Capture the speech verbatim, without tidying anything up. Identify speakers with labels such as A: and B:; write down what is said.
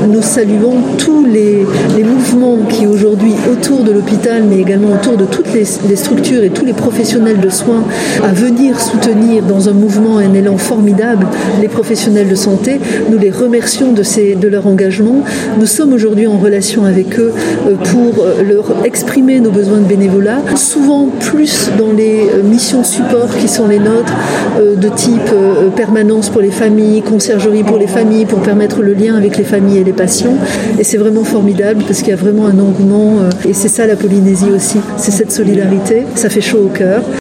A: nous saluons tous les, les mouvements qui aujourd'hui autour de l'hôpital, mais également autour de toutes les, les structures et tous les professionnels de soins à venir soutenir dans un mouvement, un élan formidable, les professionnels de santé. Nous les remercions de, ces, de leur engagement. Nous sommes aujourd'hui en relation avec eux pour leur exprimer nos besoins de bénévolat, souvent plus dans les missions support qui sont les nôtres, de type permanence pour les familles, conciergerie pour les familles, pour permettre le lien avec les familles et les patients. Et c'est vraiment formidable parce qu'il y a vraiment un engouement et c'est ça la Polynésie aussi, c'est cette solidarité, ça fait chaud au cœur.